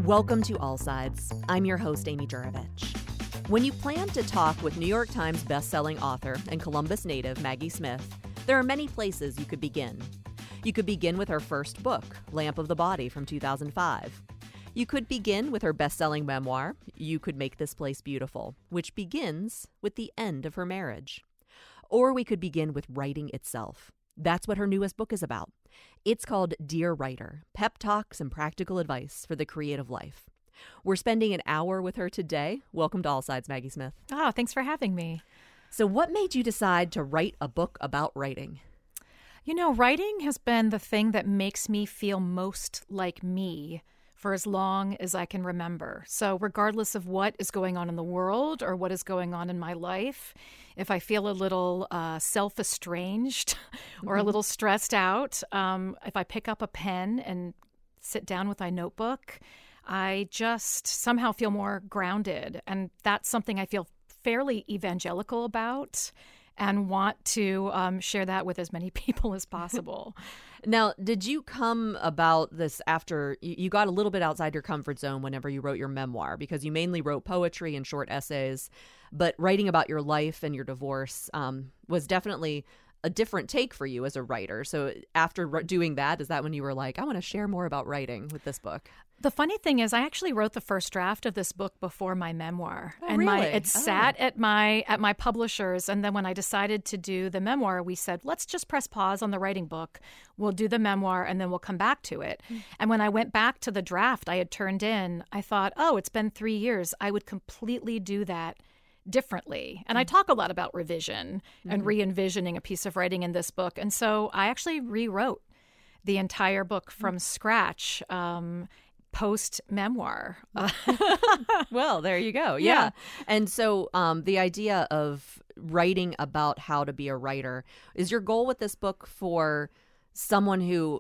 Welcome to All Sides. I'm your host, Amy Juravich. When you plan to talk with New York Times bestselling author and Columbus native Maggie Smith, there are many places you could begin. You could begin with her first book, Lamp of the Body from 2005. You could begin with her best-selling memoir, You Could Make This Place Beautiful, which begins with the end of her marriage. Or we could begin with writing itself. That's what her newest book is about. It's called Dear Writer, Pep Talks and Practical Advice for the Creative Life. We're spending an hour with her today. Welcome to All Sides, Maggie Smith. Oh, thanks for having me. So what made you decide to write a book about writing? You know, writing has been the thing that makes me feel most like me for as long as I can remember. So regardless of what is going on in the world or what is going on in my life, if I feel a little self-estranged or a little stressed out, if I pick up a pen and sit down with my notebook, I just somehow feel more grounded. And that's something I feel fairly evangelical about and want to share that with as many people as possible. Now, did you come about this after you got a little bit outside your comfort zone whenever you wrote your memoir? Because you mainly wrote poetry and short essays, but writing about your life and your divorce was definitely a different take for you as a writer. So after doing that, is that when you were like, I want to share more about writing with this book? The funny thing is, I actually wrote the first draft of this book before my memoir, oh, and really? It sat at my publishers. And then when I decided to do the memoir, we said, let's just press pause on the writing book. We'll do the memoir, and then we'll come back to it. And when I went back to the draft I had turned in, I thought, oh, it's been 3 years. I would completely do that differently. And I talk a lot about revision and re-envisioning a piece of writing in this book. And so I actually rewrote the entire book from scratch. Post-memoir. Well, there you go. Yeah. And so the idea of writing about how to be a writer, is your goal with this book for someone who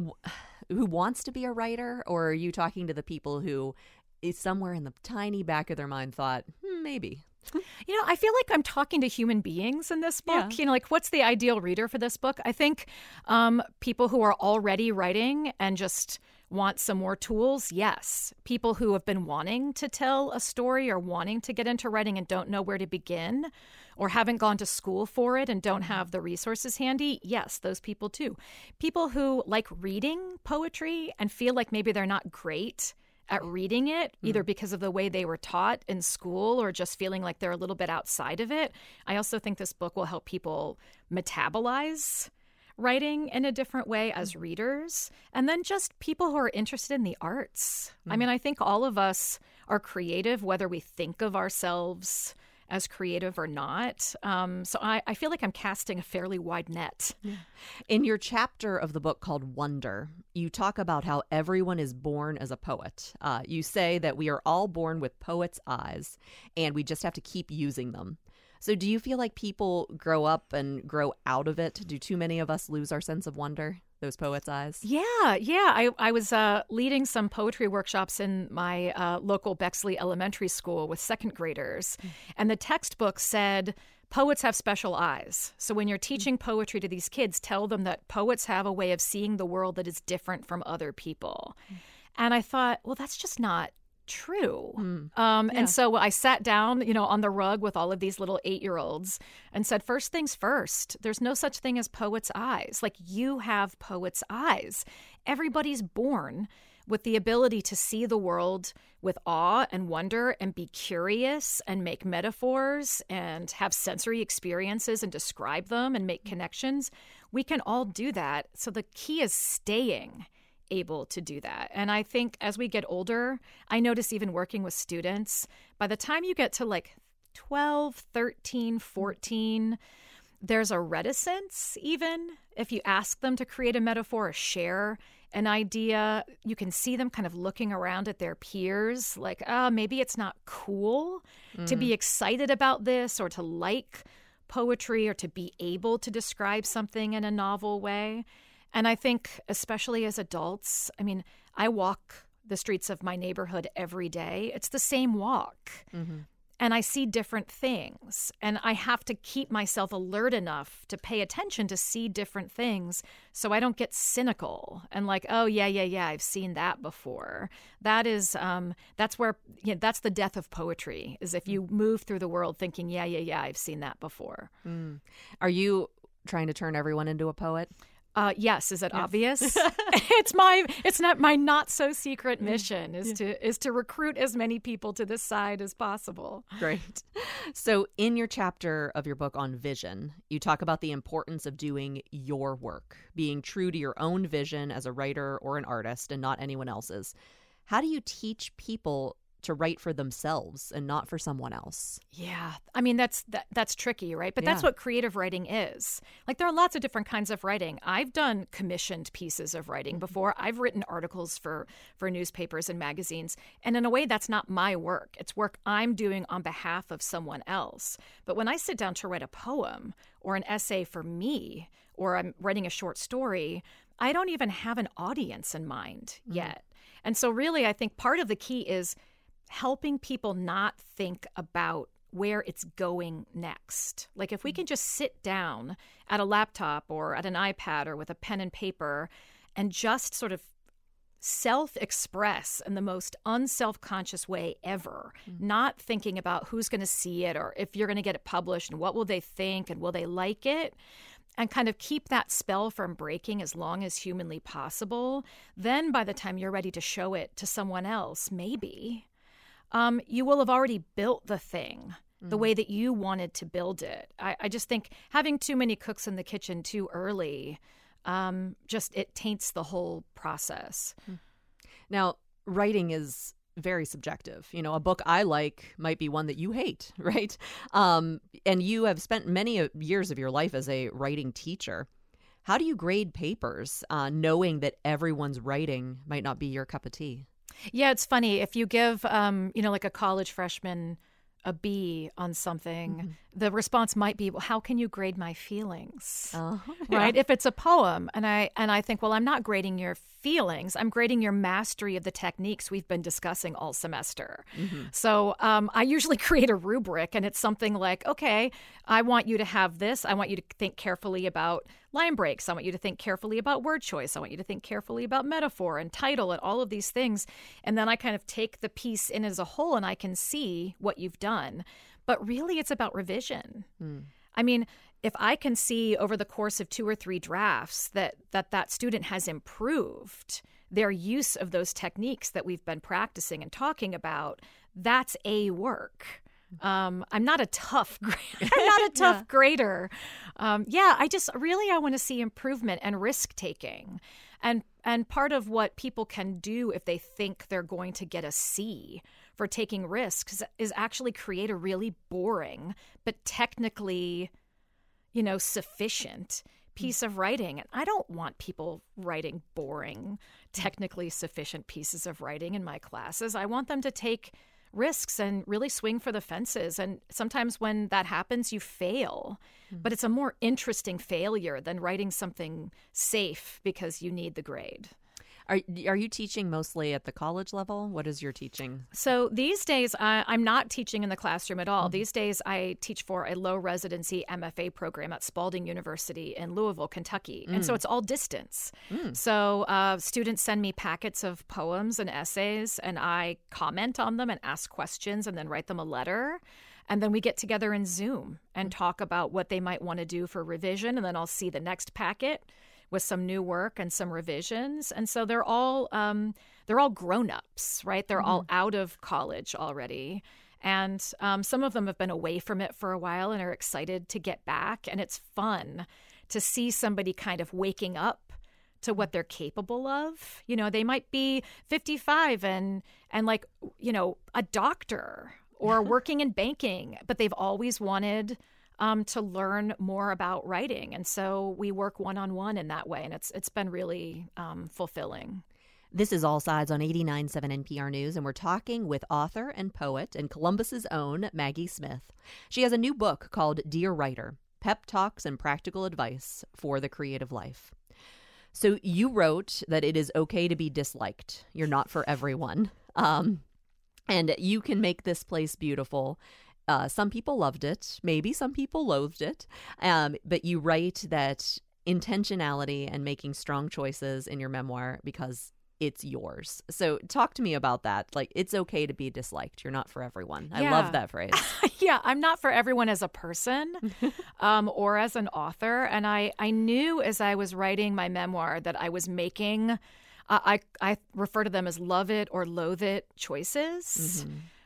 wants to be a writer, or are you talking to the people who is somewhere in the tiny back of their mind thought, maybe? You know, I feel like I'm talking to human beings in this book. Yeah. You know, like, what's the ideal reader for this book? I think people who are already writing and just want some more tools, yes. People who have been wanting to tell a story or wanting to get into writing and don't know where to begin, or haven't gone to school for it and don't have the resources handy, yes, those people too. People who like reading poetry and feel like maybe they're not great at reading it, either because of the way they were taught in school or just feeling like they're a little bit outside of it. I also think this book will help people metabolize writing in a different way as readers, and then just people who are interested in the arts. I mean, I think all of us are creative, whether we think of ourselves as creative or not. So I feel like I'm casting a fairly wide net. Yeah. In your chapter of the book called Wonder, you talk about how everyone is born as a poet. You say that we are all born with poet's eyes, and we just have to keep using them. So do you feel like people grow up and grow out of it? Do too many of us lose our sense of wonder, those poet's eyes? Yeah. I was leading some poetry workshops in my local Bexley Elementary School with second graders. And the textbook said, poets have special eyes. So when you're teaching poetry to these kids, tell them that poets have a way of seeing the world that is different from other people. And I thought, well, that's just not true. And so I sat down, on the rug with all of these little 8-year-olds and said, first things first, there's no such thing as poet's eyes. Like, you have poet's eyes. Everybody's born with the ability to see the world with awe and wonder and be curious and make metaphors and have sensory experiences and describe them and make connections. We can all do that. So the key is staying able to do that. And I think as we get older, I notice even working with students, by the time you get to like 12, 13, 14, there's a reticence even. If you ask them to create a metaphor or share an idea, you can see them kind of looking around at their peers like, maybe it's not cool to be excited about this or to like poetry or to be able to describe something in a novel way. And I think, especially as adults, I mean, I walk the streets of my neighborhood every day. It's the same walk. and I see different things, and I have to keep myself alert enough to pay attention to see different things so I don't get cynical and like, oh, yeah, I've seen that before. That is, that's where, that's the death of poetry, is if you move through the world thinking, yeah, I've seen that before. Are you trying to turn everyone into a poet? Yes. Is it obvious? It's not my not so secret mission is to recruit as many people to this side as possible. Great. So in your chapter of your book on vision, you talk about the importance of doing your work, being true to your own vision as a writer or an artist and not anyone else's. How do you teach people to write for themselves and not for someone else? Yeah. I mean, that's tricky, right? But that's what creative writing is. Like, there are lots of different kinds of writing. I've done commissioned pieces of writing before. I've written articles for newspapers and magazines. And in a way, that's not my work. It's work I'm doing on behalf of someone else. But when I sit down to write a poem or an essay for me, or I'm writing a short story, I don't even have an audience in mind yet. And so really, I think part of the key is helping people not think about where it's going next. Like, if we can just sit down at a laptop or at an iPad or with a pen and paper and just sort of self-express in the most unself-conscious way ever, not thinking about who's going to see it or if you're going to get it published and what will they think and will they like it, and kind of keep that spell from breaking as long as humanly possible, then by the time you're ready to show it to someone else, maybe, you will have already built the thing the way that you wanted to build it. I just think having too many cooks in the kitchen too early, it taints the whole process. Now, writing is very subjective. You know, a book I like might be one that you hate, right? And you have spent many years of your life as a writing teacher. How do you grade papers, knowing that everyone's writing might not be your cup of tea? Yeah, it's funny. If you give, like a college freshman a B on something, the response might be, well, how can you grade my feelings? Right? If it's a poem and I think, well, I'm not grading your feelings. I'm grading your mastery of the techniques we've been discussing all semester. So I usually create a rubric, and it's something like, okay, I want you to have this. I want you to think carefully about line breaks. I want you to think carefully about word choice. I want you to think carefully about metaphor and title and all of these things. And then I kind of take the piece in as a whole, and I can see what you've done. But really, it's about revision. I mean, if I can see over the course of 2 or 3 drafts that student has improved their use of those techniques that we've been practicing and talking about, that's a work. I'm not a tough grader. I want to see improvement and risk taking. And part of what people can do if they think they're going to get a C for taking risks is actually create a really boring but technically, sufficient piece of writing. And I don't want people writing boring, technically sufficient pieces of writing in my classes. I want them to take risks and really swing for the fences. And sometimes when that happens, you fail. But it's a more interesting failure than writing something safe because you need the grade. Are you teaching mostly at the college level? What is your teaching? So these days, I'm not teaching in the classroom at all. These days, I teach for a low residency MFA program at Spalding University in Louisville, Kentucky. And so it's all distance. So students send me packets of poems and essays, and I comment on them and ask questions and then write them a letter. And then we get together in Zoom and talk about what they might want to do for revision. And then I'll see the next packet with some new work and some revisions. And so they're all grown-ups, right? They're all out of college already. And some of them have been away from it for a while and are excited to get back. And it's fun to see somebody kind of waking up to what they're capable of. They might be 55 and like, a doctor or working in banking, but they've always wanted to learn more about writing. And so we work one-on-one in that way. And it's been really fulfilling. This is All Sides on 89.7 NPR News, and we're talking with author and poet and Columbus's own Maggie Smith. She has a new book called Dear Writer, Pep Talks and Practical Advice for the Creative Life. So you wrote that it is okay to be disliked. You're not for everyone. And you can make this place beautiful. Some people loved it. Maybe some people loathed it. But you write that intentionality and making strong choices in your memoir because it's yours. So talk to me about that. Like, it's okay to be disliked. You're not for everyone. I love that phrase. Yeah, I'm not for everyone as a person or as an author. And I knew as I was writing my memoir that I was making, I refer to them as love it or loathe it choices.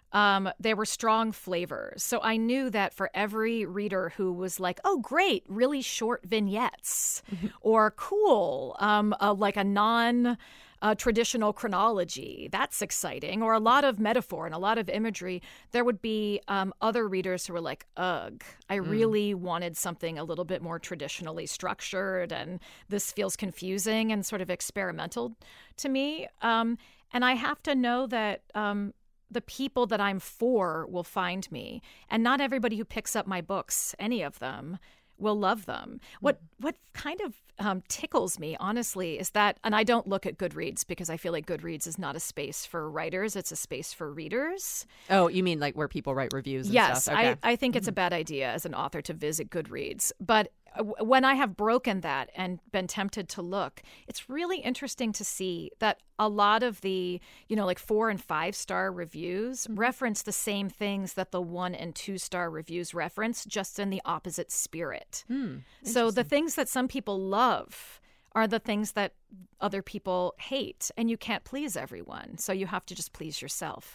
They were strong flavors. So I knew that for every reader who was like, oh, great, really short vignettes or cool, like a non-traditional chronology, that's exciting, or a lot of metaphor and a lot of imagery, there would be other readers who were like, ugh, I really wanted something a little bit more traditionally structured, and this feels confusing and sort of experimental to me. And I have to know that the people that I'm for will find me. And not everybody who picks up my books, any of them, will love them. What kind of tickles me, honestly, is that, and I don't look at Goodreads because I feel like Goodreads is not a space for writers. It's a space for readers. Oh, you mean like where people write reviews and yes, stuff? Okay. I think it's a bad idea as an author to visit Goodreads. But when I have broken that and been tempted to look, it's really interesting to see that a lot of the, like 4 and 5 star reviews reference the same things that the 1 and 2 star reviews reference, just in the opposite spirit. So the things that some people love are the things that other people hate, and you can't please everyone. So you have to just please yourself.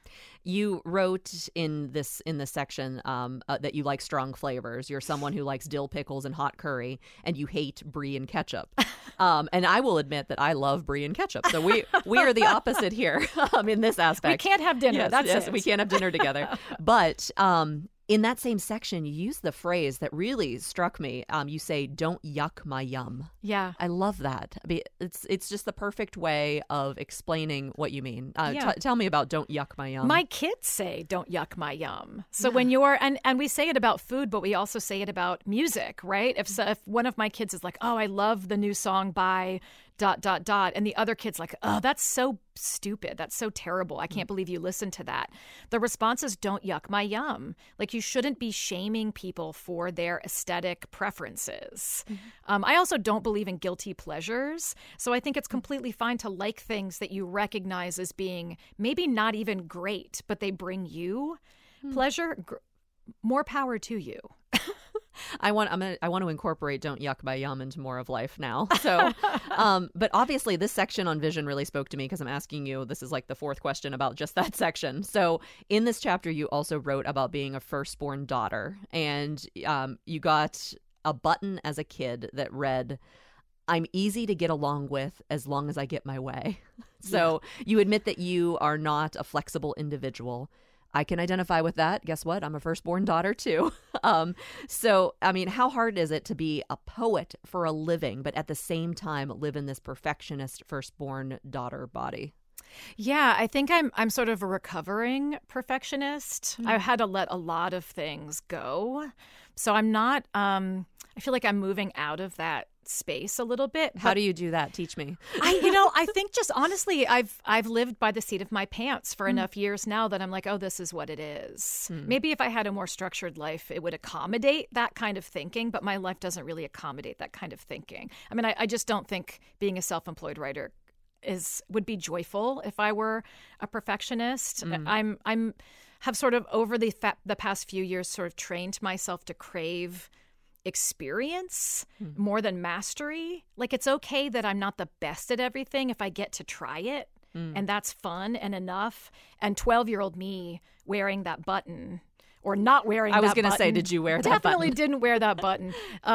You wrote in this section that you like strong flavors. You're someone who likes dill pickles and hot curry, and you hate brie and ketchup. And I will admit that I love brie and ketchup. So we are the opposite here in this aspect. We can't have dinner. Yes, we can't have dinner together. But in that same section, you use the phrase that really struck me. You say, "Don't yuck my yum." Yeah, I love that. I mean, it's just the perfect way of explaining what you mean. Tell me about "Don't yuck my yum." My kids say, "Don't yuck my yum." So when you're and we say it about food, but we also say it about music, right? If one of my kids is like, "Oh, I love the new song by," and the other kid's like, "Oh, that's so stupid. That's so terrible. I can't believe you listened to that." The response is, "Don't yuck my yum." Like, you shouldn't be shaming people for their aesthetic preferences. I also don't believe in guilty pleasures. So I think it's completely fine to like things that you recognize as being maybe not even great, but they bring you pleasure. More power to you. I want to incorporate "Don't yuck my yum" into more of life now. So, but obviously this section on vision really spoke to me because I'm asking you, this is like the 4th question about just that section. So in this chapter, you also wrote about being a firstborn daughter, and you got a button as a kid that read, "I'm easy to get along with as long as I get my way." So you admit that you are not a flexible individual. I can identify with that. Guess what? I'm a firstborn daughter too. So, I mean, how hard is it to be a poet for a living, but at the same time live in this perfectionist firstborn daughter body? Yeah, I think I'm sort of a recovering perfectionist. I've had to let a lot of things go. So I'm not, I feel like I'm moving out of that space a little bit. How do you do that? Teach me. I think just honestly, I've lived by the seat of my pants for enough years now that I'm like, oh, this is what it is. Maybe if I had a more structured life, it would accommodate that kind of thinking, but my life doesn't really accommodate that kind of thinking. I mean, I just don't think being a self-employed writer would be joyful if I were a perfectionist. I'm have sort of over the past few years sort of trained myself to crave experience more than mastery. Like, it's okay that I'm not the best at everything if I get to try it, and that's fun and enough. And 12-year-old me wearing that button or not wearing that button. I was going to say, did you wear that button? Definitely didn't wear that button.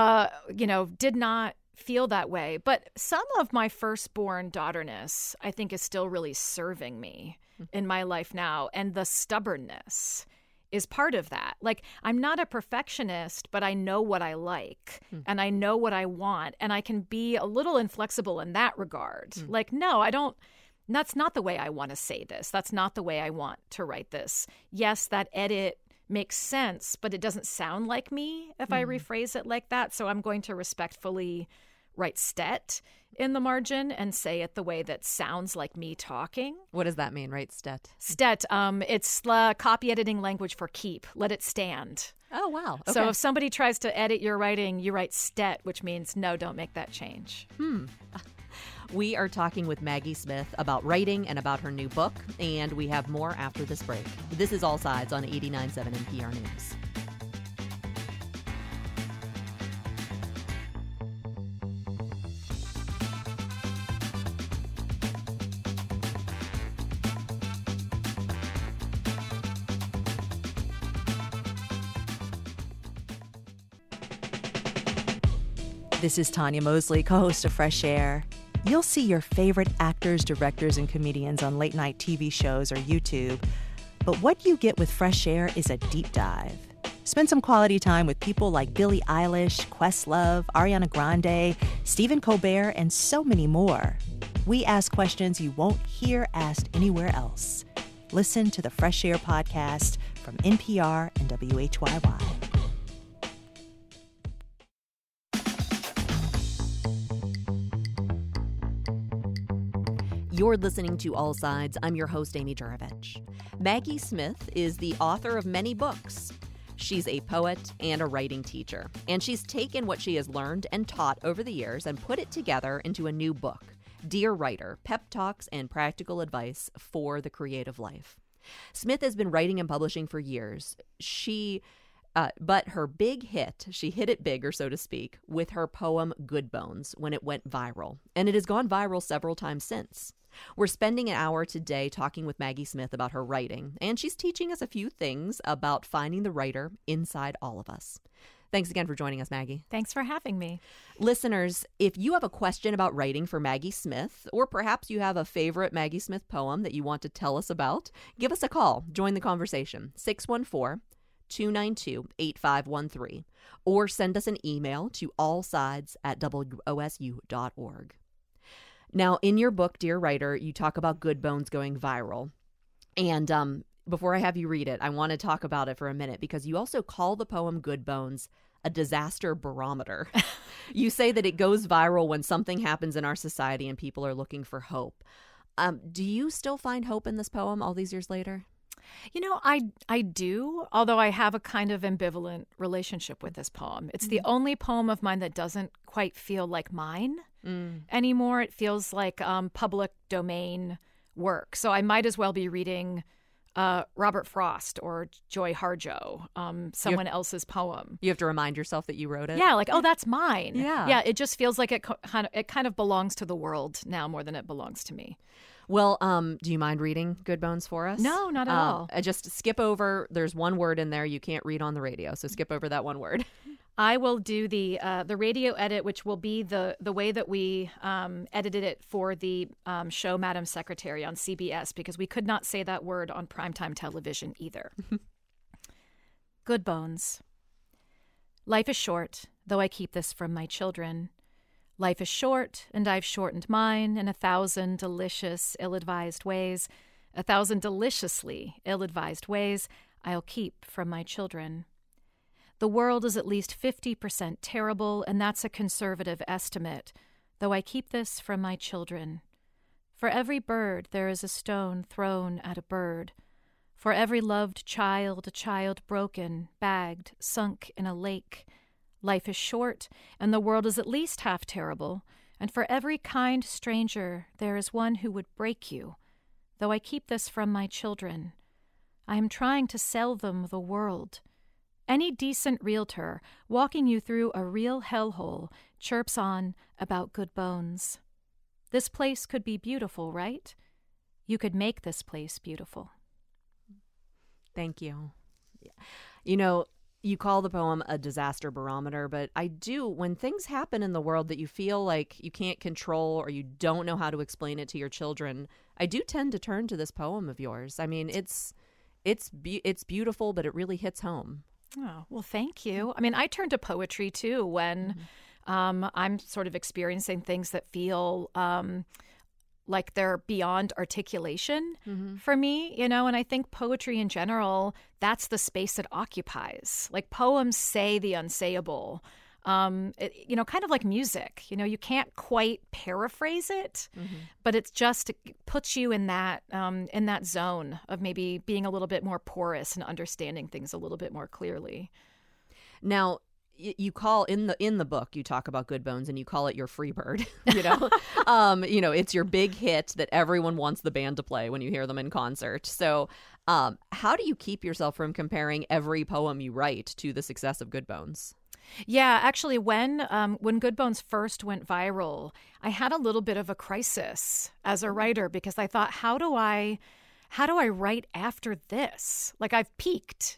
Did not feel that way. But some of my firstborn daughterness, I think, is still really serving me in my life now. And the stubbornness is part of that. Like, I'm not a perfectionist, but I know what I like and I know what I want, and I can be a little inflexible in that regard. Like, no, I don't. That's not the way I want to say this. That's not the way I want to write this. Yes, that edit makes sense, but it doesn't sound like me if I rephrase it like that. So I'm going to respectfully write "stet" in the margin and say it the way that sounds like me talking. What does that mean, right? Stet. Stet. It's copy editing language for keep. Let it stand. Oh, wow. Okay. So if somebody tries to edit your writing, you write "stet," which means no, don't make that change. We are talking with Maggie Smith about writing and about her new book, and we have more after this break. This is All Sides on 89.7 NPR News. This is Tanya Mosley, co-host of Fresh Air. You'll see your favorite actors, directors, and comedians on late-night TV shows or YouTube. But what you get with Fresh Air is a deep dive. Spend some quality time with people like Billie Eilish, Questlove, Ariana Grande, Stephen Colbert, and so many more. We ask questions you won't hear asked anywhere else. Listen to the Fresh Air podcast from NPR and WHYY. You're listening to All Sides. I'm your host, Amy Juravich. Maggie Smith is the author of many books. She's a poet and a writing teacher, and she's taken what she has learned and taught over the years and put it together into a new book, Dear Writer, Pep Talks and Practical Advice for the Creative Life. Smith has been writing and publishing for years. But her big hit, she hit it bigger, so to speak, with her poem Good Bones when it went viral. And it has gone viral several times since. We're spending an hour today talking with Maggie Smith about her writing, and she's teaching us a few things about finding the writer inside all of us. Thanks again for joining us, Maggie. Thanks for having me. Listeners, if you have a question about writing for Maggie Smith, or perhaps you have a favorite Maggie Smith poem that you want to tell us about, give us a call. Join the conversation. 614-292-8513, or send us an email to allsides@wosu.org. Now, in your book, Dear Writer, you talk about Good Bones going viral. And before I have you read it, I want to talk about it for a minute because you also call the poem Good Bones a disaster barometer. You say that it goes viral when something happens in our society and people are looking for hope. Do you still find hope in this poem all these years later? You know, I do, although I have a kind of ambivalent relationship with this poem. It's the only poem of mine that doesn't quite feel like mine anymore. It feels like public domain work. So I might as well be reading Robert Frost or Joy Harjo, someone else's poem. You have to remind yourself that you wrote it? Yeah, like, oh, that's mine. Yeah. It just feels like it kind of belongs to the world now more than it belongs to me. Well, do you mind reading Good Bones for us? No, not at all. Just skip over. There's one word in there you can't read on the radio, so skip over that one word. I will do the radio edit, which will be the way that we edited it for the show Madam Secretary on CBS, because we could not say that word on primetime television either. Good Bones. Life is short, though I keep this from my children. Life is short, and I've shortened mine in 1,000 delicious, ill-advised ways. 1,000 deliciously ill-advised ways I'll keep from my children. The world is at least 50% terrible, and that's a conservative estimate, though I keep this from my children. For every bird there is a stone thrown at a bird. For every loved child, a child broken, bagged, sunk in a lake. Life is short, and the world is at least half terrible, and for every kind stranger there is one who would break you, though I keep this from my children. I am trying to sell them the world. Any decent realtor walking you through a real hellhole chirps on about Good Bones. This place could be beautiful, right? You could make this place beautiful. Thank you. You know, you call the poem a disaster barometer, but I do, when things happen in the world that you feel like you can't control or you don't know how to explain it to your children, I do tend to turn to this poem of yours. I mean, it's beautiful, but it really hits home. Oh, well, thank you. I mean, I turn to poetry, too, when I'm sort of experiencing things that feel like they're beyond articulation for me, you know, and I think poetry in general, that's the space it occupies. Like, poems say the unsayable. Kind of like music. You can't quite paraphrase it, but it puts you in that zone of maybe being a little bit more porous and understanding things a little bit more clearly. Now, you call in the book, you talk about Good Bones and you call it your free bird. It's your big hit that everyone wants the band to play when you hear them in concert. So how do you keep yourself from comparing every poem you write to the success of Good Bones? Yeah, actually, when Good Bones first went viral, I had a little bit of a crisis as a writer because I thought, how do I write after this? Like, I've peaked.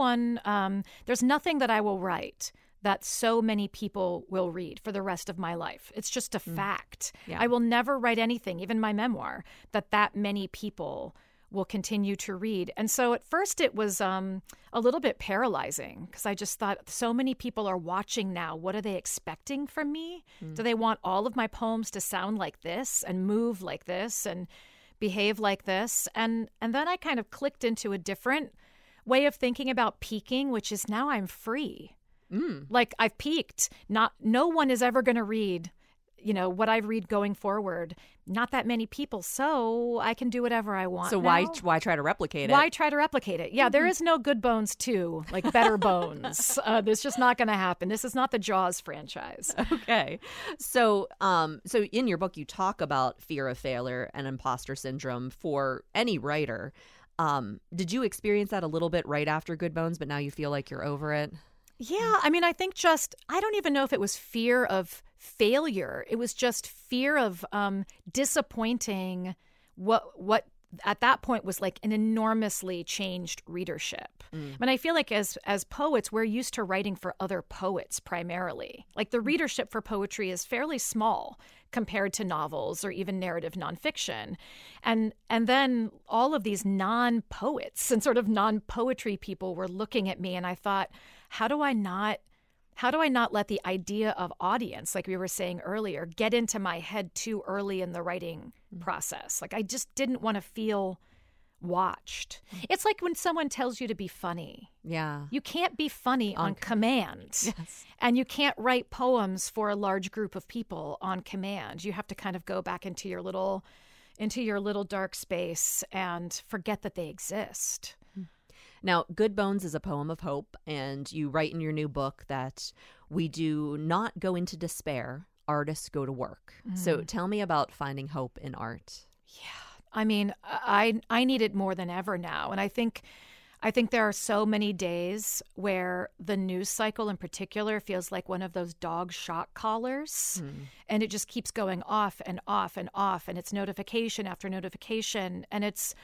There's nothing that I will write that so many people will read for the rest of my life. It's just a fact. Yeah. I will never write anything, even my memoir, that many people will continue to read. And so at first it was a little bit paralyzing because I just thought, so many people are watching now. What are they expecting from me? Do they want all of my poems to sound like this and move like this and behave like this? And then I kind of clicked into a different way of thinking about peaking, which is now I'm free. Like, I've peaked. No one is ever going to read, what I read going forward. Not that many people, so I can do whatever I want. So now. why try to replicate it? Why try to replicate it? Yeah, there is no Good Bones 2, like Better Bones. This just not going to happen. This is not the Jaws franchise. Okay. So in your book, you talk about fear of failure and imposter syndrome for any writer. Did you experience that a little bit right after Good Bones, but now you feel like you're over it? Yeah, I mean, I think I don't even know if it was fear of failure. It was just fear of disappointing what at that point was like an enormously changed readership. And I feel like as poets, we're used to writing for other poets primarily. Like, the readership for poetry is fairly small compared to novels or even narrative nonfiction. And then all of these non-poets and sort of non-poetry people were looking at me, and I thought, how do I not let the idea of audience, like we were saying earlier, get into my head too early in the writing process? Like, I just didn't want to feel watched. It's like when someone tells you to be funny. Yeah. You can't be funny on command. Yes. And you can't write poems for a large group of people on command. You have to kind of go back into your little dark space and forget that they exist. Now, Good Bones is a poem of hope, and you write in your new book that we do not go into despair. Artists go to work. So tell me about finding hope in art. Yeah. I mean, I need it more than ever now. And I think there are so many days where the news cycle in particular feels like one of those dog shock collars. And it just keeps going off and off and off. And it's notification after notification. And it's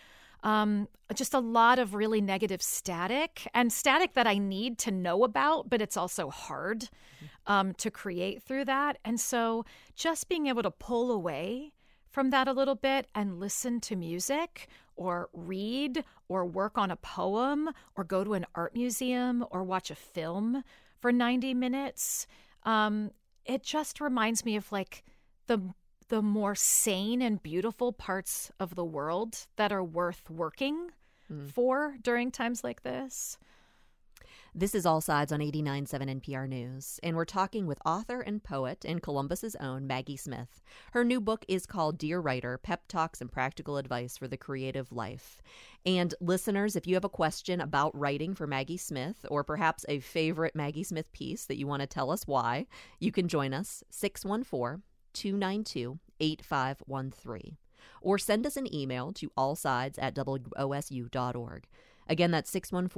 just a lot of really negative static, and static that I need to know about, but it's also hard to create through that. And so just being able to pull away from that a little bit and listen to music or read or work on a poem or go to an art museum or watch a film for 90 minutes, it just reminds me of like the more sane and beautiful parts of the world that are worth working for during times like this. This is All Sides on 89.7 NPR News, and we're talking with author and poet and Columbus's own Maggie Smith. Her new book is called Dear Writer, Pep Talks and Practical Advice for the Creative Life. And listeners, if you have a question about writing for Maggie Smith, or perhaps a favorite Maggie Smith piece that you want to tell us why, you can join us, 614-292-8513. Or send us an email to allsides@wosu.org. Again, that's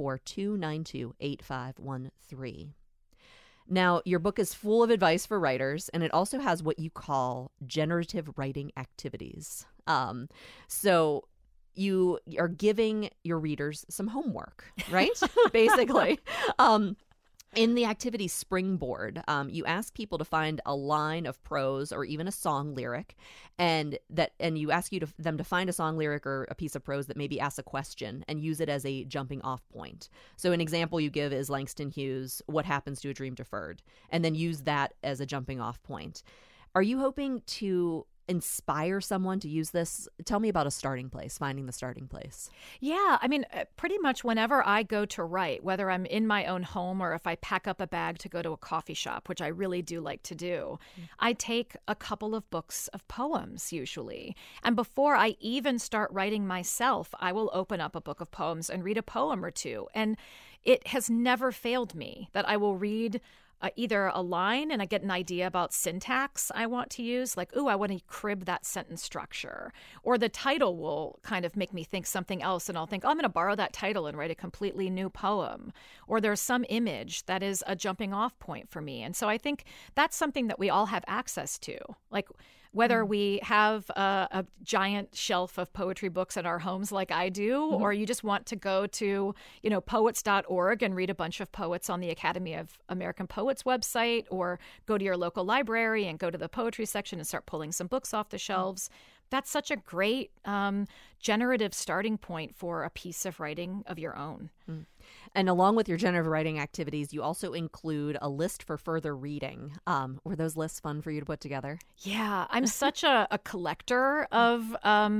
614-292-8513. Now, your book is full of advice for writers, and it also has what you call generative writing activities. So you are giving your readers some homework, right? Basically. In the activity Springboard, you ask people to find a line of prose or even a song lyric, and you ask them to find a song lyric or a piece of prose that maybe asks a question and use it as a jumping off point. So an example you give is Langston Hughes' "What Happens to a Dream Deferred," and then use that as a jumping off point. Are you hoping to inspire someone to use this? Tell me about a starting place, finding the starting place. Yeah, I mean, pretty much whenever I go to write, whether I'm in my own home or if I pack up a bag to go to a coffee shop, which I really do like to do, I take a couple of books of poems usually. And before I even start writing myself, I will open up a book of poems and read a poem or two. And it has never failed me that I will read either a line and I get an idea about syntax I want to use, like, ooh, I want to crib that sentence structure. Or the title will kind of make me think something else, and I'll think, oh, I'm going to borrow that title and write a completely new poem. Or there's some image that is a jumping off point for me. And so I think that's something that we all have access to. Like, whether we have a giant shelf of poetry books in our homes like I do, or you just want to go to, poets.org and read a bunch of poets on the Academy of American Poets website, or go to your local library and go to the poetry section and start pulling some books off the shelves. That's such a great generative starting point for a piece of writing of your own. And along with your generative writing activities, you also include a list for further reading. Were those lists fun for you to put together? Yeah, I'm such a collector of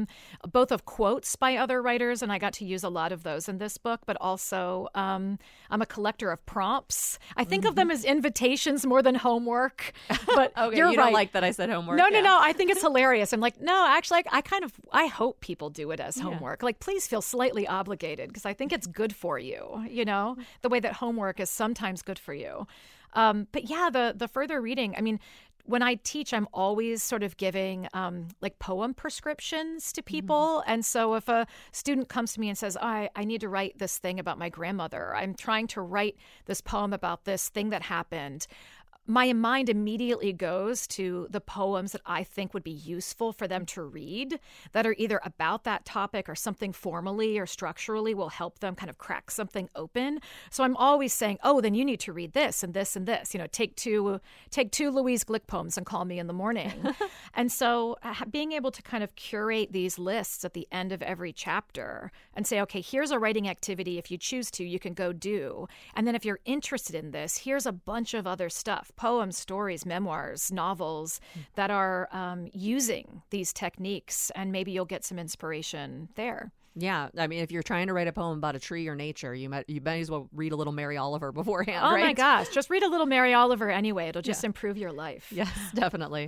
both of quotes by other writers, and I got to use a lot of those in this book, but also I'm a collector of prompts. I think of them as invitations more than homework, but okay, you're you right. don't like that I said homework? No, I think it's hilarious. I'm like, no, actually, I hope people do it as homework. Like, please feel slightly obligated, because I think it's good for you, the way that homework is sometimes good for you. But yeah, the further reading, I mean, when I teach, I'm always sort of giving like poem prescriptions to people. And so if a student comes to me and says, I need to write this thing about my grandmother, I'm trying to write this poem about this thing that happened, my mind immediately goes to the poems that I think would be useful for them to read, that are either about that topic or something formally or structurally will help them kind of crack something open. So I'm always saying, oh, then you need to read this and this and this. Take two Louise Glick poems and call me in the morning. And so being able to kind of curate these lists at the end of every chapter and say, okay, here's a writing activity. If you choose to, you can go do. And then if you're interested in this, here's a bunch of other stuff. Poems, stories, memoirs, novels that are using these techniques, and maybe you'll get some inspiration there. Yeah, I mean, if you're trying to write a poem about a tree or nature, you might as well read a little Mary Oliver beforehand, oh, right? My gosh, just read a little Mary Oliver anyway. It'll just improve your life. Yes, definitely.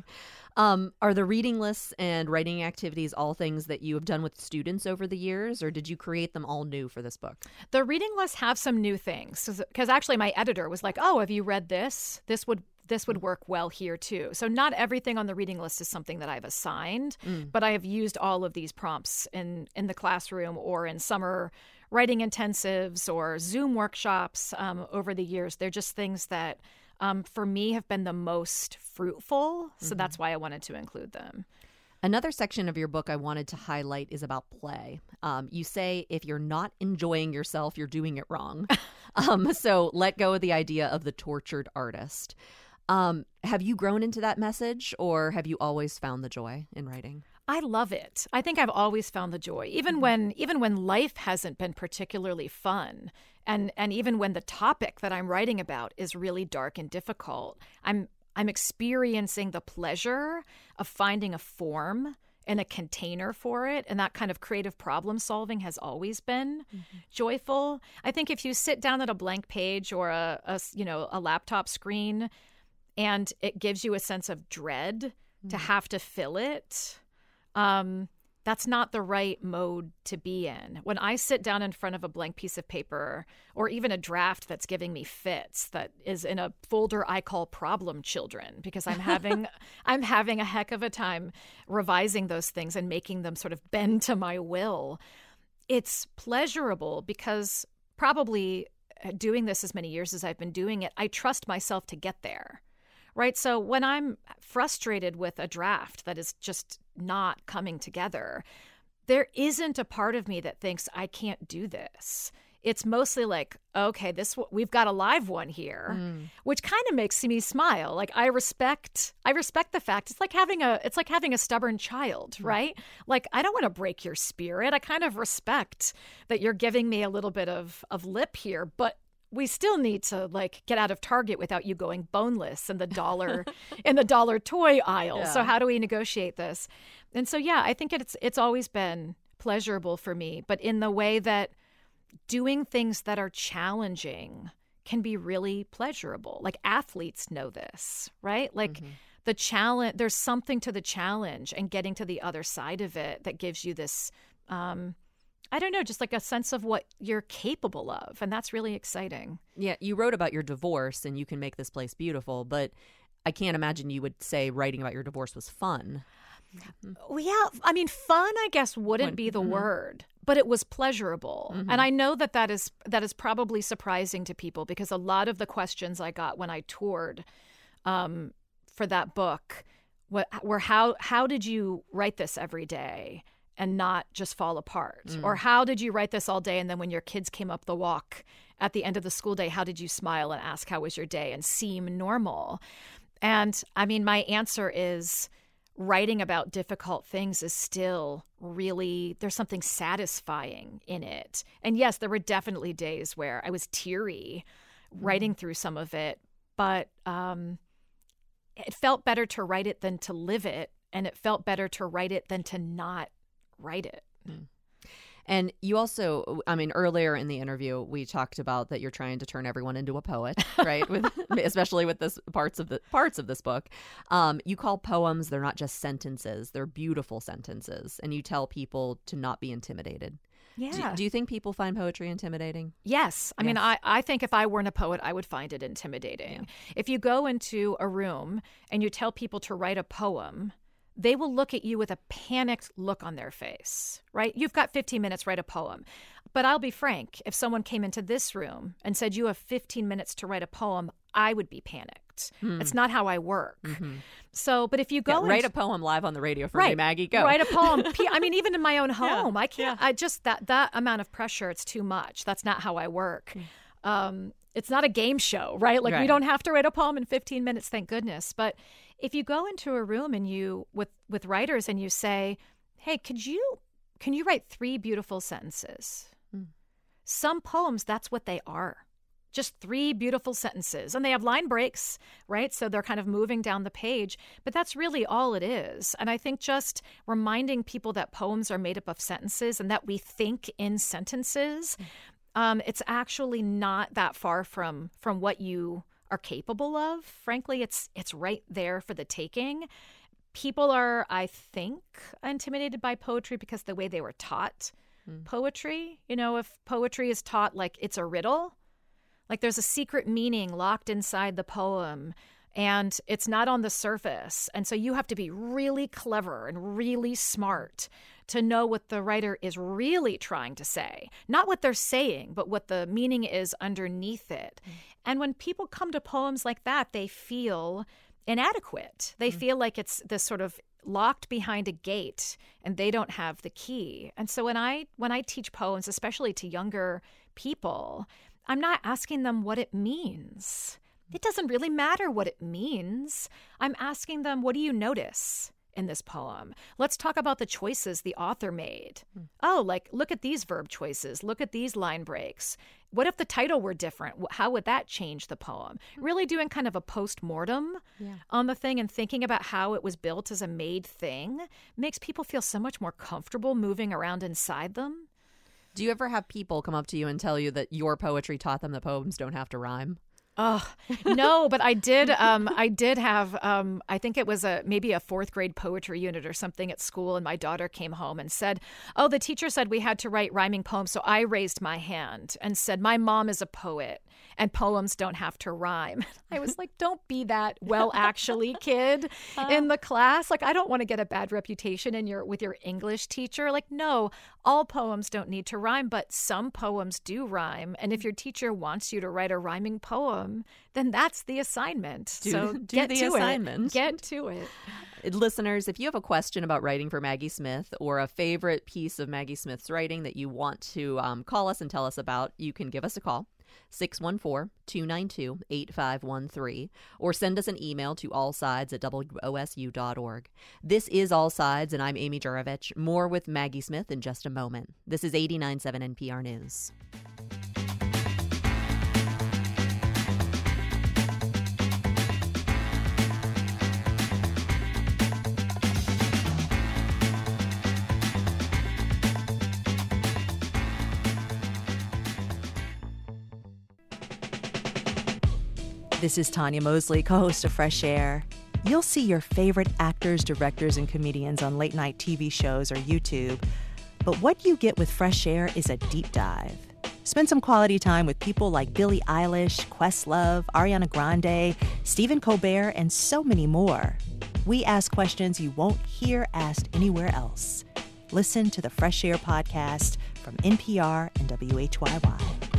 Are the reading lists and writing activities all things that you have done with students over the years, or did you create them all new for this book? The reading lists have some new things, because actually my editor was like, oh, have you read this? This would work well here too. So not everything on the reading list is something that I've assigned, but I have used all of these prompts in the classroom or in summer writing intensives or Zoom workshops over the years. They're just things that for me have been the most fruitful. So that's why I wanted to include them. Another section of your book I wanted to highlight is about play. You say if you're not enjoying yourself, you're doing it wrong. So let go of the idea of the tortured artist. Have you grown into that message, or have you always found the joy in writing? I love it. I think I've always found the joy, even when life hasn't been particularly fun, and even when the topic that I'm writing about is really dark and difficult. I'm experiencing the pleasure of finding a form and a container for it, and that kind of creative problem solving has always been joyful. I think if you sit down at a blank page or a laptop screen, and it gives you a sense of dread to have to fill it, that's not the right mode to be in. When I sit down in front of a blank piece of paper, or even a draft that's giving me fits, that is in a folder I call problem children, because I'm having a heck of a time revising those things and making them sort of bend to my will. It's pleasurable because probably doing this as many years as I've been doing it, I trust myself to get there. Right. So when I'm frustrated with a draft that is just not coming together, there isn't a part of me that thinks I can't do this. It's mostly like, okay, we've got a live one here, which kind of makes me smile. Like I respect the fact it's like having a stubborn child, right? Like I don't want to break your spirit. I kind of respect that you're giving me a little bit of lip here, but we still need to like get out of Target without you going boneless in the dollar toy aisle. Yeah. So how do we negotiate this? And so, yeah, I think it's always been pleasurable for me, but in the way that doing things that are challenging can be really pleasurable. Like athletes know this, right? Like the challenge, there's something to the challenge and getting to the other side of it that gives you this, I don't know, just like a sense of what you're capable of. And that's really exciting. Yeah, you wrote about your divorce and you can make this place beautiful, but I can't imagine you would say writing about your divorce was fun. Well, yeah, I mean, fun, I guess, wouldn't be the word, but it was pleasurable. And I know that is probably surprising to people because a lot of the questions I got when I toured for that book were how did you write this every day and not just fall apart? Or how did you write this all day and then when your kids came up the walk at the end of the school day, how did you smile and ask how was your day and seem normal? And I mean, my answer is writing about difficult things is still really, there's something satisfying in it. And yes, there were definitely days where I was teary writing through some of it, but it felt better to write it than to live it. And it felt better to write it than to not write it. And you also, I mean, earlier in the interview, we talked about that you're trying to turn everyone into a poet, right? Especially with this parts of this book. You call poems, they're not just sentences, they're beautiful sentences. And you tell people to not be intimidated. Yeah. Do you think people find poetry intimidating? Yes. I mean, I think if I weren't a poet, I would find it intimidating. Yeah. If you go into a room and you tell people to write a poem, they will look at you with a panicked look on their face, right? You've got 15 minutes, write a poem. But I'll be frank, if someone came into this room and said, you have 15 minutes to write a poem, I would be panicked. It's not how I work. So, but if you go write a poem live on the radio for me, Maggie, go. Write a poem. I mean, even in my own home, I can't, I just, that amount of pressure, it's too much. That's not how I work. It's not a game show, right? Like we don't have to write a poem in 15 minutes, thank goodness. But if you go into a room and you with writers and you say, "Hey, can you write 3 beautiful sentences?" Some poems, that's what they are. Just 3 beautiful sentences. And they have line breaks, right? So they're kind of moving down the page, but that's really all it is. And I think just reminding people that poems are made up of sentences and that we think in sentences, it's actually not that far from what you are capable of. Frankly, it's right there for the taking. People are, I think, intimidated by poetry because the way they were taught poetry. You know, if poetry is taught like it's a riddle, like there's a secret meaning locked inside the poem and it's not on the surface. And so you have to be really clever and really smart to know what the writer is really trying to say. Not what they're saying, but what the meaning is underneath it. And when people come to poems like that, they feel inadequate. They feel like it's this sort of locked behind a gate and they don't have the key. And so when I teach poems, especially to younger people, I'm not asking them what it means. It doesn't really matter what it means. I'm asking them, what do you notice in this poem? Let's talk about the choices the author made. Oh, like, look at these verb choices. Look at these line breaks. What if the title were different? How would that change the poem? Really doing kind of a post-mortem on the thing and thinking about how it was built as a made thing makes people feel so much more comfortable moving around inside them. Do you ever have people come up to you and tell you that your poetry taught them that poems don't have to rhyme? Oh, no, but I did have, I think it was maybe a 4th grade poetry unit or something at school. And my daughter came home and said, oh, the teacher said we had to write rhyming poems. So I raised my hand and said, my mom is a poet and poems don't have to rhyme. I was like, don't be that actually kid in the class. Like, I don't want to get a bad reputation with your English teacher. Like, no, all poems don't need to rhyme, but some poems do rhyme. And if your teacher wants you to write a rhyming poem, then that's the assignment. So get the to assignment. Get to it. Listeners, if you have a question about writing for Maggie Smith or a favorite piece of Maggie Smith's writing that you want to call us and tell us about, you can give us a call, 614-292-8513, or send us an email to allsides@wosu.org. This is All Sides, and I'm Amy Juravich. More with Maggie Smith in just a moment. This is 89.7 NPR News. This is Tanya Mosley, co-host of Fresh Air. You'll see your favorite actors, directors, and comedians on late-night TV shows or YouTube. But what you get with Fresh Air is a deep dive. Spend some quality time with people like Billie Eilish, Questlove, Ariana Grande, Stephen Colbert, and so many more. We ask questions you won't hear asked anywhere else. Listen to the Fresh Air podcast from NPR and WHYY.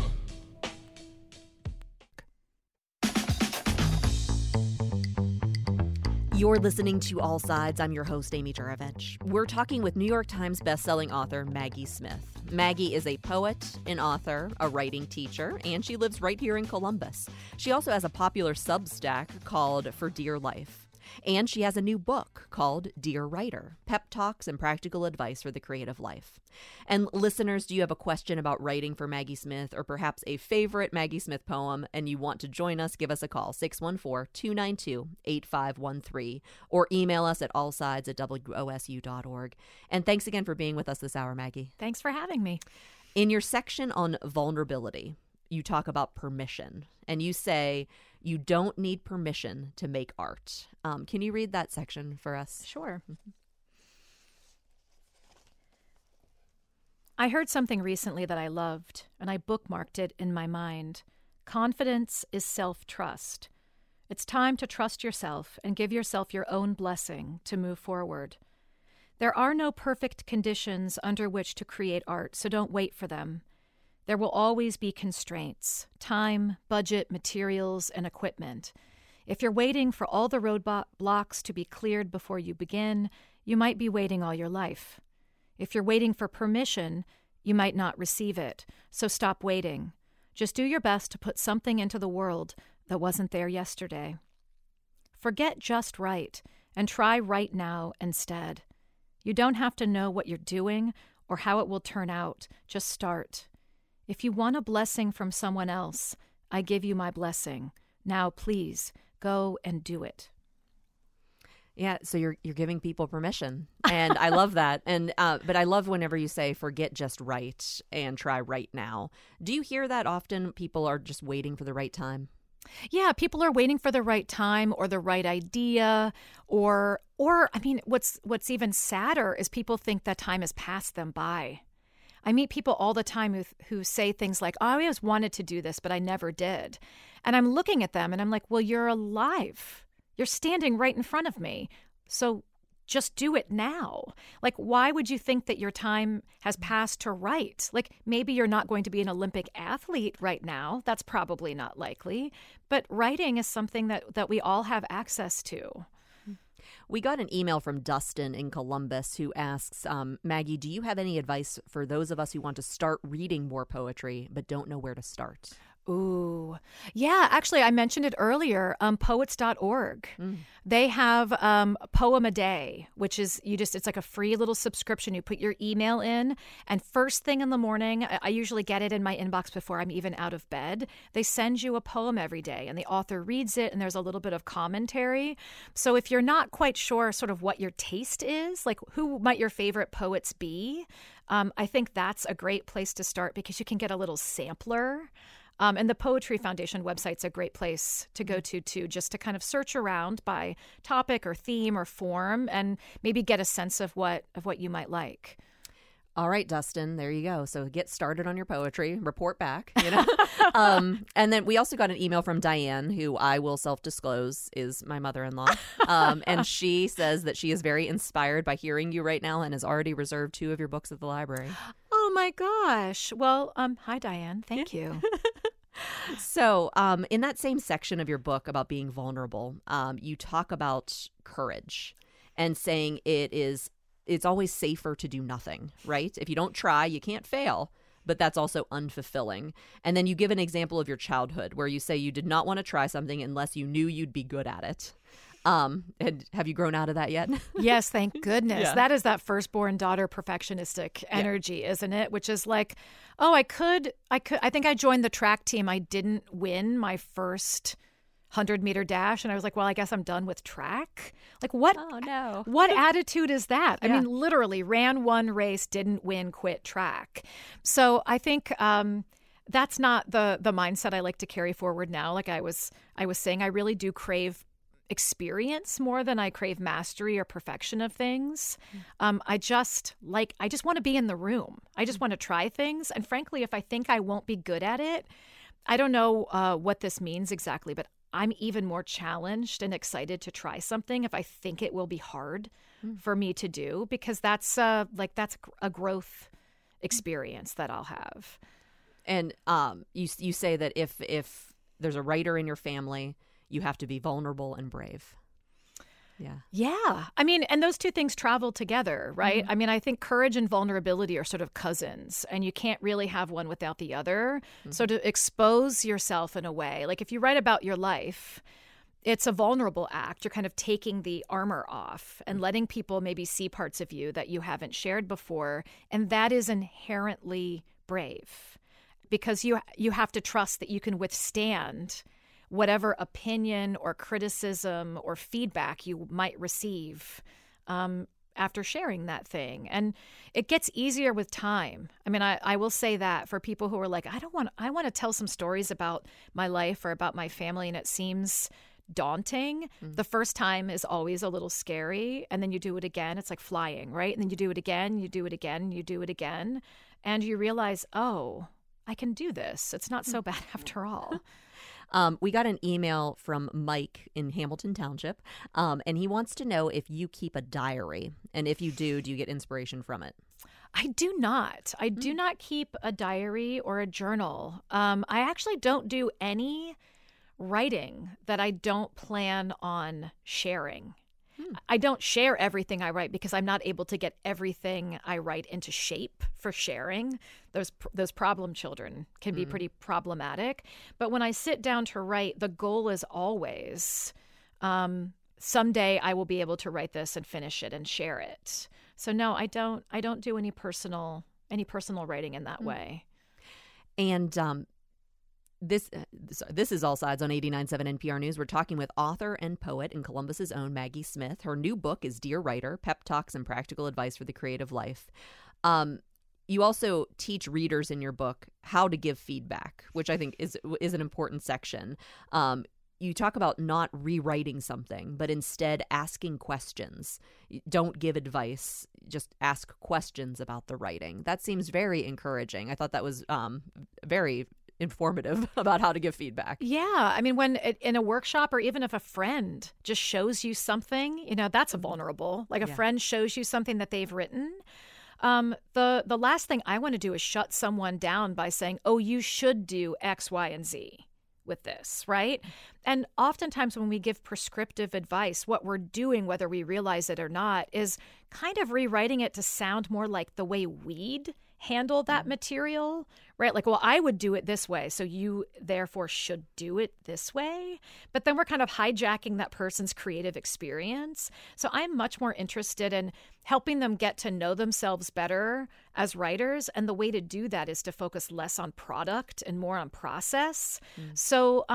You're listening to All Sides. I'm your host, Amy Juravich. We're talking with New York Times bestselling author Maggie Smith. Maggie is a poet, an author, a writing teacher, and she lives right here in Columbus. She also has a popular Substack called For Dear Life. And she has a new book called Dear Writer, Pep Talks and Practical Advice for the Creative Life. And listeners, do you have a question about writing for Maggie Smith or perhaps a favorite Maggie Smith poem and you want to join us? Give us a call, 614-292-8513, or email us at allsides@wosu.org. And thanks again for being with us this hour, Maggie. Thanks for having me. In your section on vulnerability, you talk about permission, and you say you don't need permission to make art. Can you read that section for us? Sure. I heard something recently that I loved, and I bookmarked it in my mind. Confidence is self-trust. It's time to trust yourself and give yourself your own blessing to move forward. There are no perfect conditions under which to create art, so don't wait for them. There will always be constraints: time, budget, materials, and equipment. If you're waiting for all the roadblocks to be cleared before you begin, you might be waiting all your life. If you're waiting for permission, you might not receive it, so stop waiting. Just do your best to put something into the world that wasn't there yesterday. Forget just right and try right now instead. You don't have to know what you're doing or how it will turn out. Just start. If you want a blessing from someone else, I give you my blessing. Now, please, go and do it. Yeah, so you're giving people permission, and I love that. And but I love whenever you say forget just right and try right now. Do you hear that often? People are just waiting for the right time. Yeah, people are waiting for the right time or the right idea, or I mean, what's even sadder is people think that time has passed them by. I meet people all the time who say things like, oh, I always wanted to do this, but I never did. And I'm looking at them and I'm like, well, you're alive. You're standing right in front of me. So just do it now. Like, why would you think that your time has passed to write? Like, maybe you're not going to be an Olympic athlete right now. That's probably not likely. But writing is something that we all have access to. We got an email from Dustin in Columbus who asks, Maggie, do you have any advice for those of us who want to start reading more poetry but don't know where to start? Ooh. Yeah, actually, I mentioned it earlier, poets.org. They have Poem a Day, which is it's like a free little subscription. You put your email in, and first thing in the morning, I usually get it in my inbox before I'm even out of bed. They send you a poem every day, and the author reads it, and there's a little bit of commentary. So if you're not quite sure sort of what your taste is, like who might your favorite poets be, I think that's a great place to start because you can get a little sampler. And the Poetry Foundation website's a great place to go to, too, just to kind of search around by topic or theme or form and maybe get a sense of what you might like. All right, Dustin, there you go. So get started on your poetry, report back, and then we also got an email from Diane, who I will self-disclose is my mother-in-law. And she says that she is very inspired by hearing you right now and has already reserved 2 of your books at the library. Oh, my gosh. Well, hi, Diane. Thank you. So in that same section of your book about being vulnerable, you talk about courage and saying it's always safer to do nothing, right? If you don't try, you can't fail, but that's also unfulfilling. And then you give an example of your childhood where you say you did not want to try something unless you knew you'd be good at it. And have you grown out of that yet? Yes, thank goodness. Yeah. That is that firstborn daughter perfectionistic energy, isn't it? Which is like, oh, I think I joined the track team. I didn't win my first 100-meter dash. And I was like, well, I guess I'm done with track. Like, what? Oh, no. What attitude is that? Yeah. I mean, literally ran one race, didn't win, quit track. So I think that's not the mindset I like to carry forward now. Like I was saying, I really do crave experience more than I crave mastery or perfection of things. I just want to be in the room. I just want to try things. And frankly, if I think I won't be good at it, I don't know what this means exactly, but I'm even more challenged and excited to try something if I think it will be hard for me to do, because that's a growth experience that I'll have. And you say that if there's a writer in your family, you have to be vulnerable and brave. Yeah. I mean, and those two things travel together, right? Mm-hmm. I mean, I think courage and vulnerability are sort of cousins, and you can't really have one without the other. Mm-hmm. So to expose yourself in a way, like if you write about your life, it's a vulnerable act. You're kind of taking the armor off and letting people maybe see parts of you that you haven't shared before. And that is inherently brave, because you have to trust that you can withstand whatever opinion or criticism or feedback you might receive after sharing that thing. And it gets easier with time. I mean, I will say that for people who are like, I want to tell some stories about my life or about my family, and it seems daunting. The first time is always a little scary, and then you do it again. It's like flying, right? And then you do it again, you do it again, you do it again, and you realize, oh, I can do this. It's not so bad after all. We got an email from Mike in Hamilton Township, and he wants to know if you keep a diary. And if you do you get inspiration from it? I do not. I do not keep a diary or a journal. I actually don't do any writing that I don't plan on sharing. I don't share everything I write because I'm not able to get everything I write into shape for sharing. Those problem children can be pretty problematic. But when I sit down to write, the goal is always someday I will be able to write this and finish it and share it. So no, I don't do any personal writing in that way. And This is All Sides on 89.7 NPR News. We're talking with author and poet in Columbus's own Maggie Smith. Her new book is Dear Writer, Pep Talks and Practical Advice for the Creative Life. You also teach readers in your book how to give feedback, which I think is an important section. You talk about not rewriting something, but instead asking questions. Don't give advice, just ask questions about the writing. That seems very encouraging. I thought that was very informative about how to give feedback. Yeah. I mean, when in a workshop, or even if a friend just shows you something, that's a vulnerable. Like a friend shows you something that they've written. The last thing I want to do is shut someone down by saying, oh, you should do X, Y, and Z with this, right? And oftentimes when we give prescriptive advice, what we're doing, whether we realize it or not, is kind of rewriting it to sound more like the way we'd handle that material, right? Like, well, I would do it this way, so you therefore should do it this way. But then we're kind of hijacking that person's creative experience. So I'm much more interested in helping them get to know themselves better as writers. And the way to do that is to focus less on product and more on process. So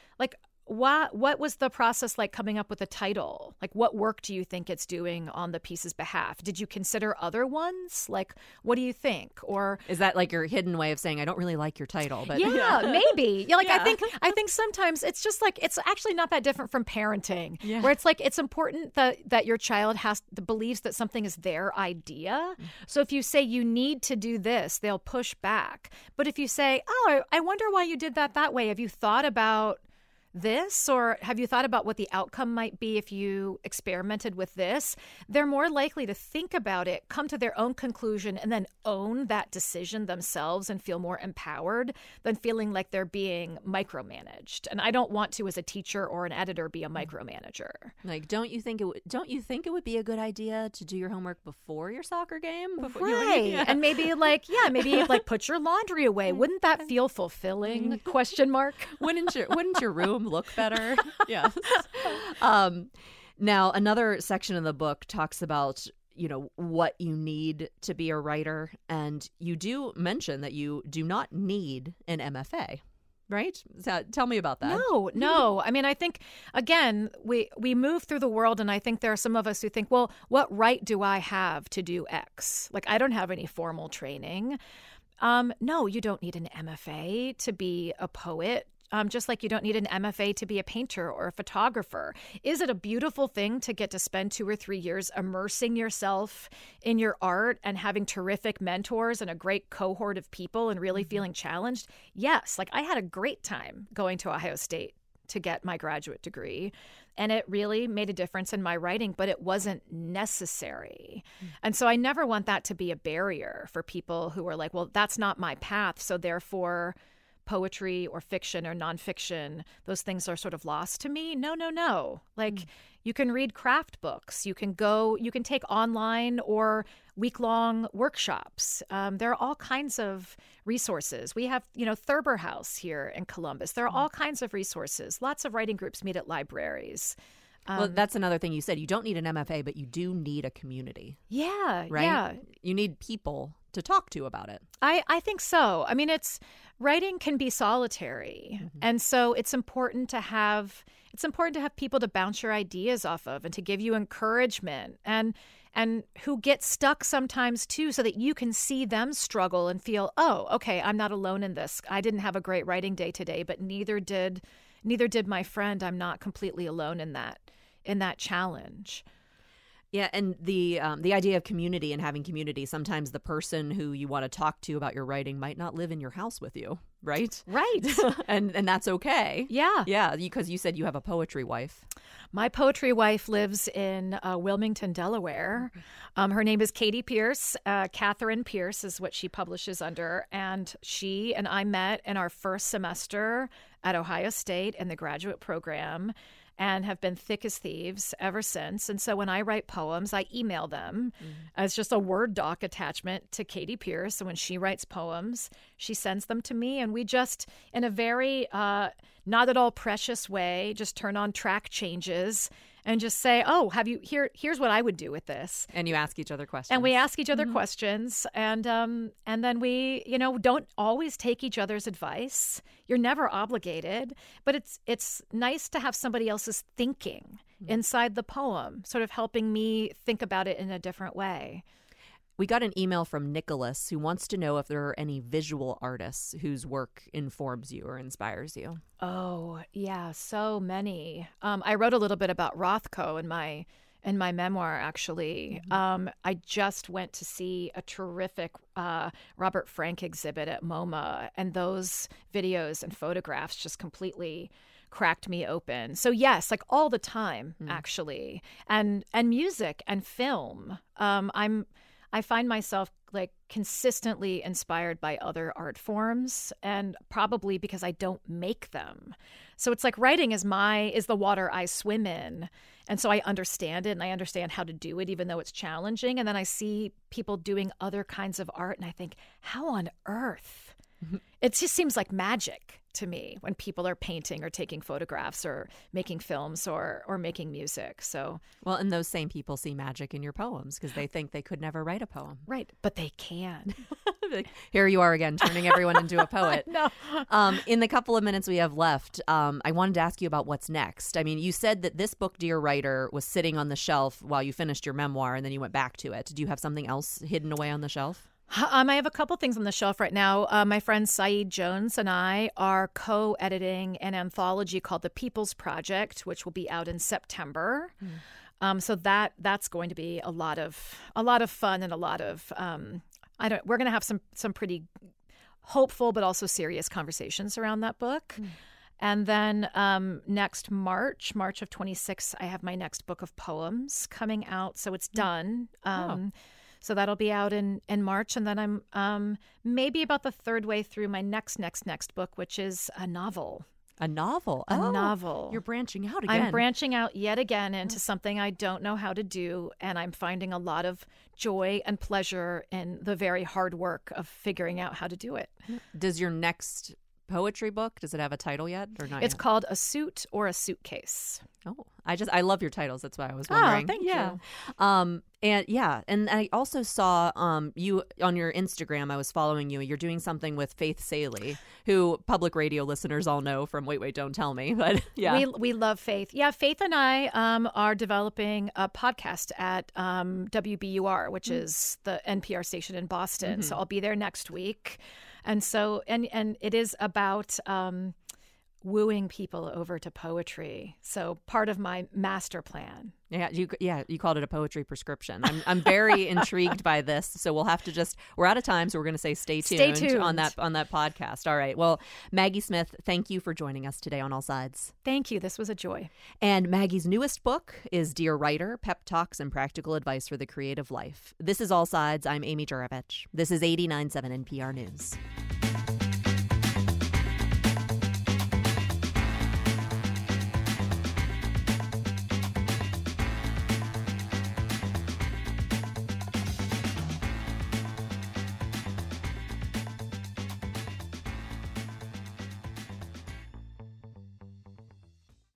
what was the process like coming up with a title? Like, what work do you think it's doing on the piece's behalf? Did you consider other ones? Like, what do you think? Or is that like your hidden way of saying, I don't really like your title? But maybe. Yeah, like, yeah. I think sometimes it's just like, it's actually not that different from parenting, where it's like, it's important that your child believes that something is their idea. So if you say you need to do this, they'll push back. But if you say, oh, I wonder why you did that way. Have you thought about this, or have you thought about what the outcome might be if you experimented with this? They're more likely to think about it, come to their own conclusion, and then own that decision themselves and feel more empowered than feeling like they're being micromanaged. And I don't want to, as a teacher or an editor, be a micromanager. Like, don't you think it would be a good idea to do your homework before your soccer game? Right. And maybe put your laundry away. Wouldn't that feel fulfilling? ? Wouldn't your room look better? Yes. Now, another section of the book talks about, what you need to be a writer. And you do mention that you do not need an MFA, right? So tell me about that. No. I mean, I think, again, we move through the world, and I think there are some of us who think, well, what right do I have to do X? Like, I don't have any formal training. No, you don't need an MFA to be a poet. Just like you don't need an MFA to be a painter or a photographer. Is it a beautiful thing to get to spend 2 or 3 years immersing yourself in your art and having terrific mentors and a great cohort of people and really feeling challenged? Yes. Like I had a great time going to Ohio State to get my graduate degree. And it really made a difference in my writing, but it wasn't necessary. And so I never want that to be a barrier for people who are like, well, that's not my path. So therefore, poetry or fiction or nonfiction, those things are sort of lost to me. No. Like you can read craft books. You can take online or week-long workshops. There are all kinds of resources. We have, Thurber House here in Columbus. There are all kinds of resources. Lots of writing groups meet at libraries. Well, that's another thing you said. You don't need an MFA, but you do need a community. Yeah, right? Yeah. You need people to talk to about it. I think so. I mean, writing can be solitary. And so it's important to have people to bounce your ideas off of and to give you encouragement and who get stuck sometimes too, so that you can see them struggle and feel, oh, okay, I'm not alone in this. I didn't have a great writing day today, but neither did my friend. I'm not completely alone in that challenge. Yeah, and the idea of community and having community, sometimes the person who you want to talk to about your writing might not live in your house with you, right? Right. and that's okay. Yeah. Yeah, because you said you have a poetry wife. My poetry wife lives in Wilmington, Delaware. Her name is Katie Pierce. Catherine Pierce is what she publishes under. And she and I met in our first semester at Ohio State in the graduate program and have been thick as thieves ever since. And so when I write poems, I email them as just a Word doc attachment to Katie Pierce. So when she writes poems, she sends them to me. And we just, in a very not at all precious way, just turn on track changes and just say, oh, here's what I would do with this. And you ask each other questions. And we ask each other questions. And then we, don't always take each other's advice. You're never obligated. But it's nice to have somebody else's thinking inside the poem, sort of helping me think about it in a different way. We got an email from Nicholas who wants to know if there are any visual artists whose work informs you or inspires you. Oh, yeah, so many. I wrote a little bit about Rothko in my memoir, actually. I just went to see a terrific Robert Frank exhibit at MoMA, and those videos and photographs just completely cracked me open. So yes, like all the time, actually. And music and film. I find myself like consistently inspired by other art forms, and probably because I don't make them. So it's like writing is the water I swim in. And so I understand it and I understand how to do it, even though it's challenging. And then I see people doing other kinds of art and I think, how on earth? It just seems like magic to me when people are painting or taking photographs or making films or making music. So, well, and those same people see magic in your poems because they think they could never write a poem. Right. But they can. Here you are again, turning everyone into a poet. No. In the couple of minutes we have left, I wanted to ask you about what's next. I mean, you said that this book, Dear Writer, was sitting on the shelf while you finished your memoir and then you went back to it. Do you have something else hidden away on the shelf? I have a couple things on the shelf right now. My friend Saeed Jones and I are co-editing an anthology called The People's Project, which will be out in September. So that's going to be a lot of fun and a lot of we're going to have some pretty hopeful but also serious conversations around that book. And then next March of 26, I have my next book of poems coming out. So it's done. So that'll be out in March. And then I'm maybe about the third way through my next book, which is a novel. A novel? A novel. You're branching out again. I'm branching out yet again into something I don't know how to do. And I'm finding a lot of joy and pleasure in the very hard work of figuring out how to do it. Does your next poetry book, does it have a title yet or not? It's called A Suit or a Suitcase. Oh, I love your titles. That's why I was wondering. Oh, thank you. And yeah, and I also saw you on your Instagram. I was following you. You're doing something with Faith Salie, who public radio listeners all know from Wait, Don't Tell Me. But yeah, we love Faith. Yeah, Faith and I are developing a podcast at WBUR, which is the NPR station in Boston. So I'll be there next week, and so and it is about wooing people over to poetry. So part of my master plan. Yeah, you called it a poetry prescription. I'm very intrigued by this. So we'll have to we're out of time, so we're going to say stay tuned on that podcast. All right. Well, Maggie Smith, thank you for joining us today on All Sides. Thank you. This was a joy. And Maggie's newest book is Dear Writer: Pep Talks and Practical Advice for the Creative Life. This is All Sides. I'm Amy Juravich. This is 89.7 NPR News.